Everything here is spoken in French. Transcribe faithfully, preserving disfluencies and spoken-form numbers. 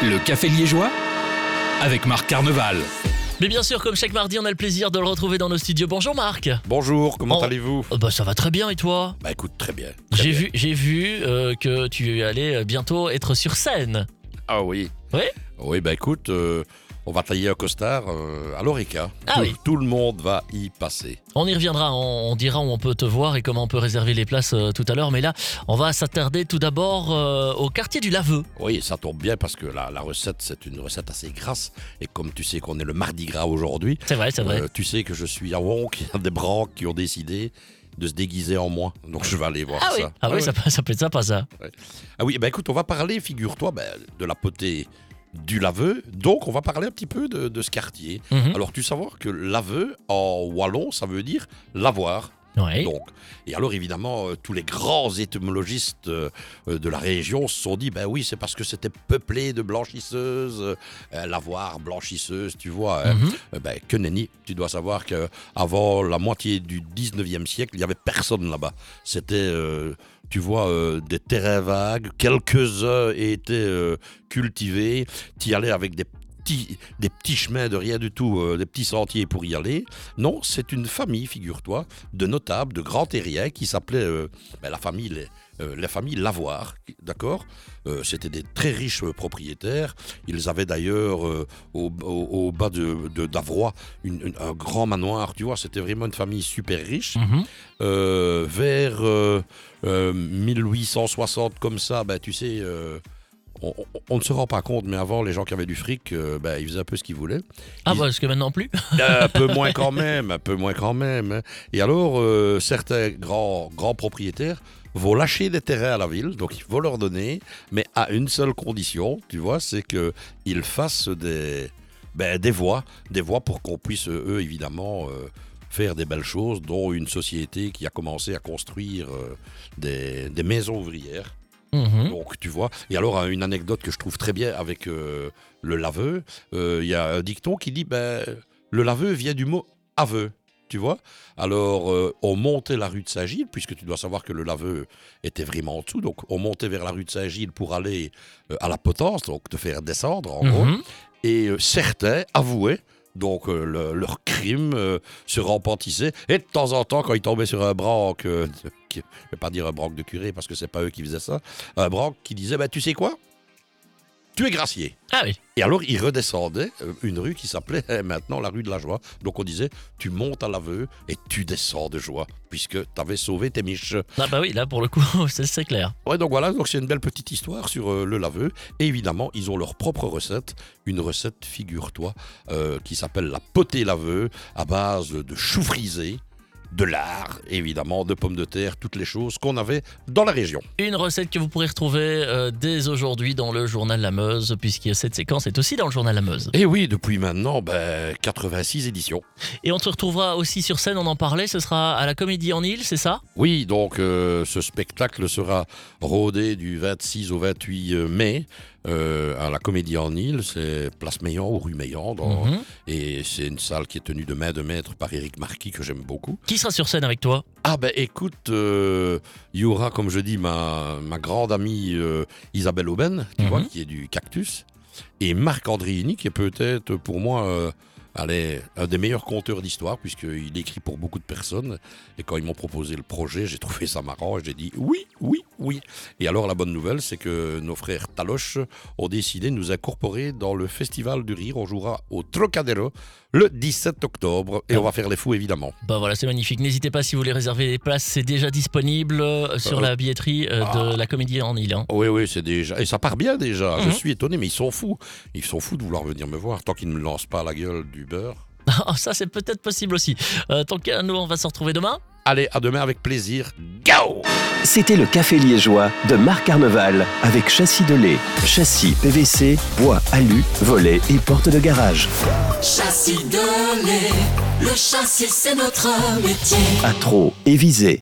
Le Café Liégeois avec Marc Carneval. Mais bien sûr, comme chaque mardi, on a le plaisir de le retrouver dans nos studios. Bonjour Marc. Bonjour, comment Oh, allez-vous? euh, bah, ça va très bien et toi? Bah écoute, très bien. Très J'ai bien. vu, j'ai vu euh, que tu allais bientôt être sur scène. Ah oui. Oui. Oui, bah écoute, euh, on va tailler un costard euh, à l'Oreca. Ah tout, oui. tout le monde va y passer. On y reviendra, on, on dira où on peut te voir et comment on peut réserver les places euh, tout à l'heure. Mais là, on va s'attarder tout d'abord euh, au quartier du Laveu. Oui, ça tombe bien parce que la, la recette, c'est une recette assez grasse. Et comme tu sais qu'on est le mardi gras aujourd'hui, C'est vrai, c'est vrai. euh, tu sais que je suis à Wonk, il y a des branques qui ont décidé de se déguiser en moi. Donc je vais aller voir ah ça. oui, ah oui, Ça, peut- ça peut être sympa ça. Ah oui, bah écoute, on va parler, figure-toi, bah, de la potée du Laveu. Donc, on va parler un petit peu de, de ce quartier. Mhm. Alors, tu savoir que Laveu, en wallon, ça veut dire lavoir. Oui. Donc, et alors, évidemment, euh, tous les grands étymologistes euh, euh, de la région se sont dit, ben oui, c'est parce que c'était peuplé de blanchisseuses, euh, lavoir, blanchisseuse, tu vois. Hein. Mhm. Euh, ben, que nenni, tu dois savoir qu'avant la moitié du dix-neuvième siècle, il n'y avait personne là-bas. C'était, euh, tu vois, euh, des terrains vagues, quelques-uns étaient euh, cultivés, tu y allais avec des petits, des petits chemins de rien du tout, euh, des petits sentiers pour y aller. Non, c'est une famille, figure-toi, de notables, de grands terriens qui s'appelait euh, ben, la famille les, euh, la famille Lavoir, d'accord. Euh, C'était des très riches euh, propriétaires. Ils avaient d'ailleurs euh, au, au- au bas de, de d'Avroy une- une- un grand manoir, tu vois. C'était vraiment une famille super riche. Mhm. Euh, vers euh, euh, mille huit cent soixante, comme ça, ben, tu sais. euh, on, on- on ne se rend pas compte, mais avant, les gens qui avaient du fric, euh, ben, ils faisaient un peu ce qu'ils voulaient. Ah Ils- bah, parce que maintenant plus. un peu moins quand même, un peu moins quand même. hein. Et alors, euh, certains grands, grands propriétaires vont lâcher des terrains à la ville, donc il faut leur donner, mais à une seule condition, tu vois, c'est qu'ils fassent des, ben, des voies, des voies pour qu'on puisse, eux, évidemment, euh, faire des belles choses, dont une société qui a commencé à construire euh, des, des maisons ouvrières. Mhm. Donc, tu vois. Et alors, une anecdote que je trouve très bien avec euh, le laveu, euh, il y a un dicton qui dit ben, le laveu vient du mot aveu. Tu vois. Alors, euh, on montait la rue de Saint-Gilles, puisque tu dois savoir que le laveu était vraiment en dessous. Donc, on montait vers la rue de Saint-Gilles pour aller euh, à la potence, donc te faire descendre, en gros. Mhm. Et euh, certains avouaient. Donc euh, le- leur crime euh, se repentissait. Et de temps en temps, quand ils tombaient sur un branque, euh, qui- je ne vais pas dire un branque de curé parce que c'est pas eux qui faisaient ça, un branque qui disait bah, tu sais quoi, tu es gracié. Ah oui. Et alors ils redescendaient euh, une rue qui s'appelait euh, maintenant la rue de la Joie. Donc on disait tu montes à l'aveu et tu descends de joie puisque tu avais sauvé tes miches. Ah bah oui, là pour le coup, c'est, c'est clair. Ouais, donc voilà, donc c'est une belle petite histoire sur euh, le laveu. Et évidemment, ils ont leur propre recette, une recette, figure-toi, euh, qui s'appelle la potée laveu, à base de choux frisés, de lard, évidemment, de pommes de terre, toutes les choses qu'on avait dans la région. Une recette que vous pourrez retrouver euh, dès aujourd'hui dans le journal La Meuse, puisque cette séquence est aussi dans le journal La Meuse. Et oui, depuis maintenant, ben, quatre-vingt-six éditions. Et on te retrouvera aussi sur scène, on en parlait, ce sera à la Comédie en Île, c'est ça? Oui, donc euh, ce spectacle sera rodé du vingt-six au vingt-huit mai euh, à la Comédie en Île, c'est Place Meillan ou rue Meillan, dans- Mhm. et c'est une salle qui est tenue de main de maître par Éric Marquis, que j'aime beaucoup. Qui sera sur scène avec toi? Ah ben écoute, euh, il y aura, comme je dis, ma, ma grande amie euh, Isabelle Aubaine, tu Mhm. vois, qui est du Cactus, et Marc Andréini, qui est peut-être pour moi euh, allez, un des meilleurs conteurs d'histoire, puisqu'il écrit pour beaucoup de personnes. Et quand ils m'ont proposé le projet, j'ai trouvé ça marrant et j'ai dit oui, oui, oui. Et alors la bonne nouvelle, c'est que nos frères Taloche ont décidé de nous incorporer dans le Festival du Rire. On jouera au Trocadéro le dix-sept octobre et Ah. on va faire les fous évidemment. Bah voilà, c'est magnifique. N'hésitez pas si vous voulez réserver les places, c'est déjà disponible euh, sur Euh, la billetterie euh, de la Comédie en Île. hein. Oui, oui, c'est déjà. Et ça part bien déjà. Je Mhm. suis étonné, mais ils sont fous. Ils sont fous de vouloir venir me voir tant qu'ils ne me lancent pas à la gueule du beurre. Ah, ça, c'est peut-être possible aussi. Euh, tant qu'à nous, on va se retrouver demain. Allez, à demain avec plaisir. Gao! C'était le Café Liégeois de Marc Carneval avec châssis de lait, châssis P V C, bois alu, volets et portes de garage. Châssis de lait, le châssis c'est notre métier. Atro et Visé.